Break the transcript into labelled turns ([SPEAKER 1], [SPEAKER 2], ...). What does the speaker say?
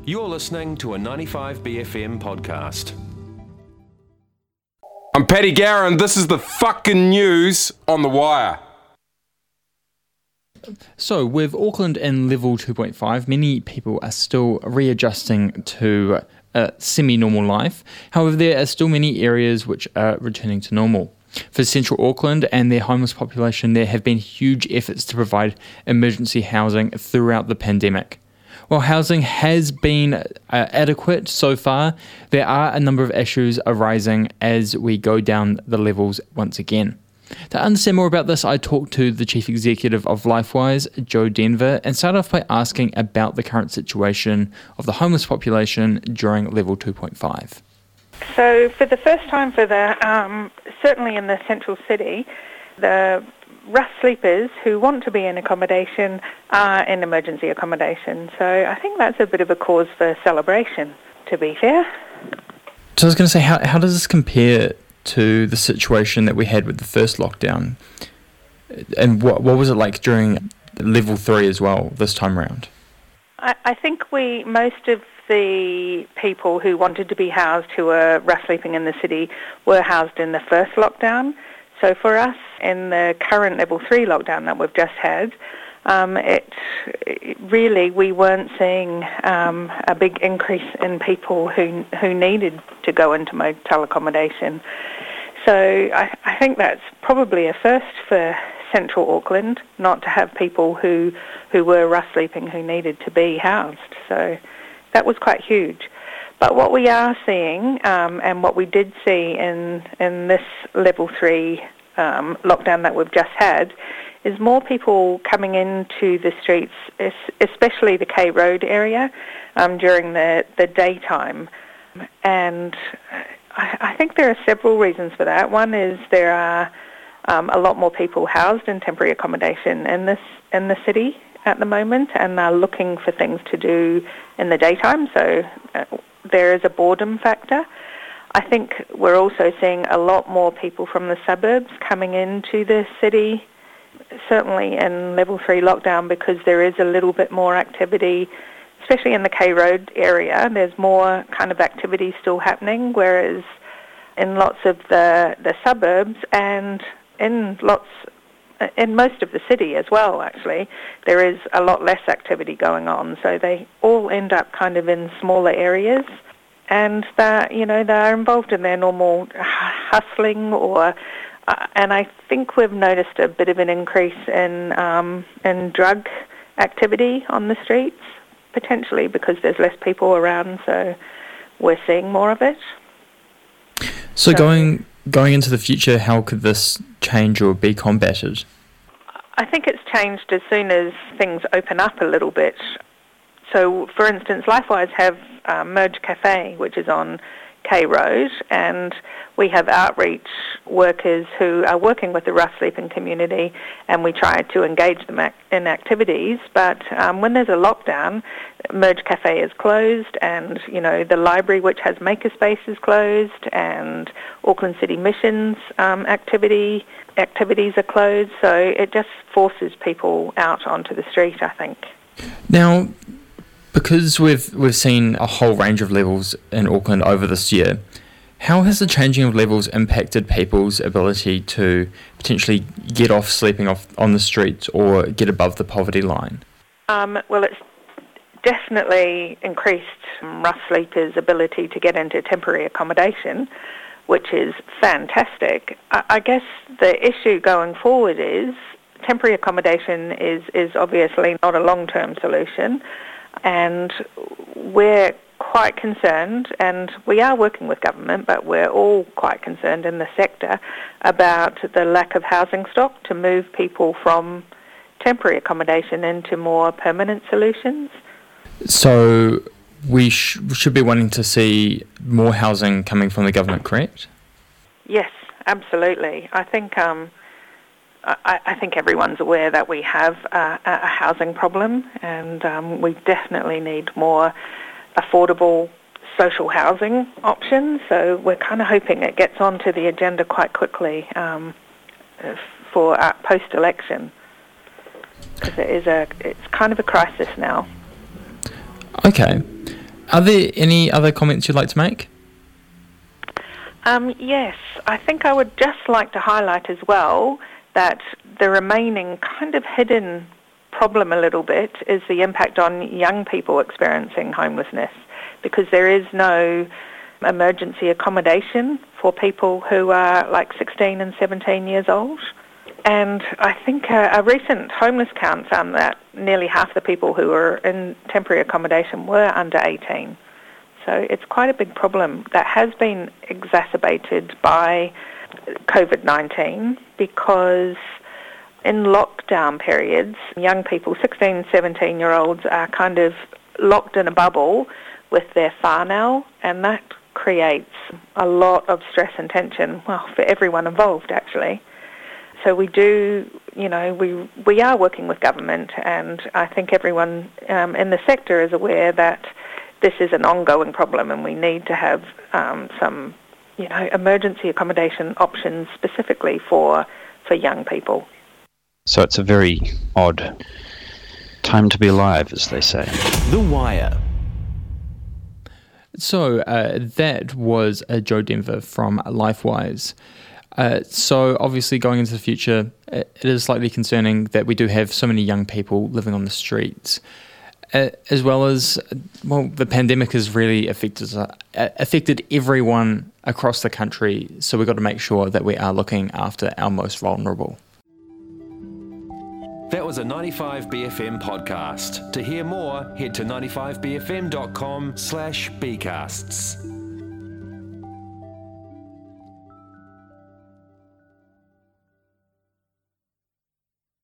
[SPEAKER 1] You're listening to a 95BFM podcast.
[SPEAKER 2] I'm Paddy Gower and this is the fucking news on The Wire.
[SPEAKER 3] So, with Auckland in level 2.5, many people are still readjusting to a semi-normal life. However, there are still many areas which are returning to normal. For Central Auckland and their homeless population, there have been huge efforts to provide emergency housing throughout the pandemic. While housing has been adequate so far, there are a number of issues arising as we go down the levels once again. To understand more about this, I talked to the Chief Executive of LifeWise, Joe Denver, and started off by asking about the current situation of the homeless population during level 2.5.
[SPEAKER 4] So for the first time certainly in the central city, the rough sleepers who want to be in accommodation are in emergency accommodation. So I think that's a bit of a cause for celebration, to be fair.
[SPEAKER 3] So I was going to say, how does this compare to the situation that we had with the first lockdown? And what was it like during level 3 as well this time around?
[SPEAKER 4] I think most of the people who wanted to be housed who were rough sleeping in the city were housed in the first lockdown. So for us, in the current level 3 lockdown that we've just had, we weren't seeing a big increase in people who needed to go into motel accommodation. So I think that's probably a first for Central Auckland, not to have people who were rough sleeping who needed to be housed. So that was quite huge. But what we are seeing, and what we did see in this level 3 lockdown that we've just had, is more people coming into the streets, especially the K Road area, during the daytime. And I think there are several reasons for that. One is there are a lot more people housed in temporary accommodation in the city at the moment, and are looking for things to do in the daytime. So there is a boredom factor. I think we're also seeing a lot more people from the suburbs coming into the city, certainly in level 3 lockdown, because there is a little bit more activity, especially in the K Road area. There's more kind of activity still happening, whereas in lots of the suburbs and in most of the city as well, actually, there is a lot less activity going on. So they all end up kind of in smaller areas, and they're involved in their normal hustling, and I think we've noticed a bit of an increase in drug activity on the streets, potentially because there's less people around, so we're seeing more of it.
[SPEAKER 3] So going into the future, how could this change or be combated?
[SPEAKER 4] I think it's changed as soon as things open up a little bit. So, for instance, LifeWise have Merge Cafe, which is on K Road, and we have outreach workers who are working with the rough sleeping community, and we try to engage them in activities. But when there's a lockdown, Merge Cafe is closed, and the library, which has Makerspace, is closed, and Auckland City Missions activities are closed. So it just forces people out onto the street, I think.
[SPEAKER 3] Now, because we've seen a whole range of levels in Auckland over this year, how has the changing of levels impacted people's ability to potentially get off sleeping on the streets or get above the poverty line?
[SPEAKER 4] Well, it's definitely increased rough sleepers' ability to get into temporary accommodation, which is fantastic. I guess the issue going forward is temporary accommodation is obviously not a long-term solution, and we're quite concerned, and we are working with government, but we're all quite concerned in the sector about the lack of housing stock to move people from temporary accommodation into more permanent solutions.
[SPEAKER 3] So we should be wanting to see more housing coming from the government, correct?
[SPEAKER 4] Yes, absolutely. I think I think everyone's aware that we have a housing problem, and we definitely need more affordable social housing options. So we're kind of hoping it gets onto the agenda quite quickly for post-election, because it's kind of a crisis now.
[SPEAKER 3] Okay. Are there any other comments you'd like to make?
[SPEAKER 4] Yes, I think I would just like to highlight as well that the remaining kind of hidden problem a little bit is the impact on young people experiencing homelessness, because there is no emergency accommodation for people who are like 16 and 17 years old. And I think a recent homeless count found that nearly half the people who were in temporary accommodation were under 18. So it's quite a big problem that has been exacerbated by COVID-19, because in lockdown periods, young people, 16, 17-year-olds, are kind of locked in a bubble with their whānau, and that creates a lot of stress and tension, well, for everyone involved, actually. So we do, we are working with government, and I think everyone in the sector is aware that this is an ongoing problem, and we need to have some, emergency accommodation options specifically for young people.
[SPEAKER 5] So it's a very odd time to be alive, as they say.
[SPEAKER 1] The Wire.
[SPEAKER 3] So that was Joe Denver from LifeWise. So obviously going into the future, it is slightly concerning that we do have so many young people living on the streets, as well as, the pandemic has really affected everyone across the country. So we've got to make sure that we are looking after our most vulnerable.
[SPEAKER 1] That was a 95BFM podcast. To hear more, head to 95bfm.com/bcasts.